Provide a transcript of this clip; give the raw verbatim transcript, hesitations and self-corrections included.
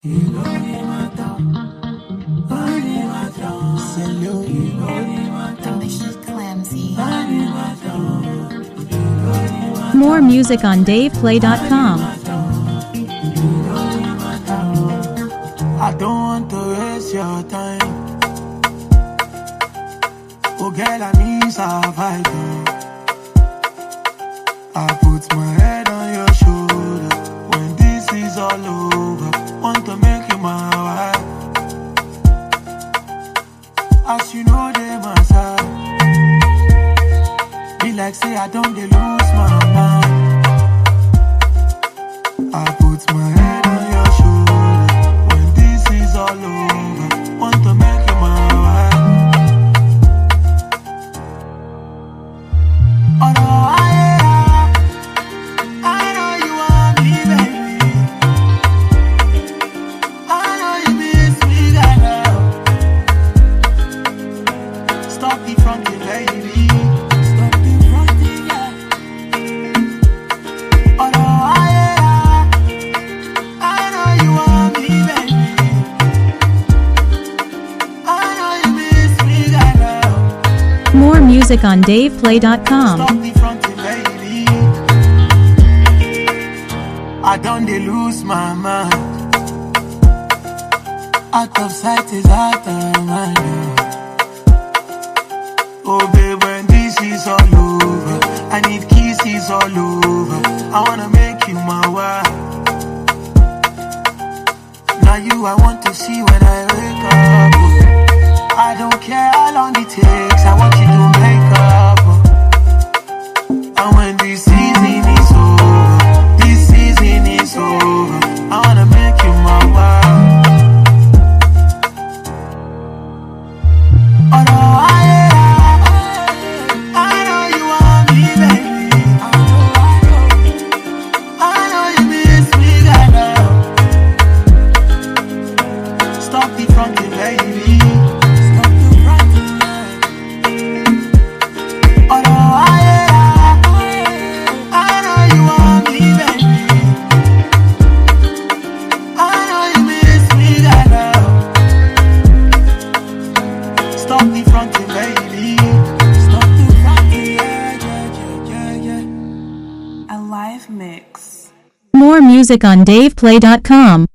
Delicious Clamsy. More music on dave play dot com. I don't want to waste your time. Oh girl, I need survival. I put my head on your shoulder. When this is all over, want to make you my wife. As you know, they my side. Be like say I don't they lose my mind. I put my head on your shoulder. When this is all over, want to make you my wife. Although I, I know you want me, baby. I know you miss me, girl. Stop the fronting, baby. Stop the fronting, yeah. Although I, I know you want me, baby. I know you miss me, girl. More music on dave play dot com. Stop the fronting, baby. I don't they lose my mind. Out of sight is out of mind. Oh babe, when this is all over, I need kisses all over. I wanna make you my wife. Now you I want to see when I wake up. I don't care how long it takes, I want you to make up. And when this season is over, this season is over, I wanna make you my wife. Although I, I know you want me, baby. I know you miss me, girl. Stop the fronting, baby. Stop the fronting, yeah. Although I, I know you want me, baby. I know you miss me, girl. Stop the fronting, baby. Stop the fronting, yeah, yeah, yeah, yeah, yeah. A live mix. More music on dave play dot com.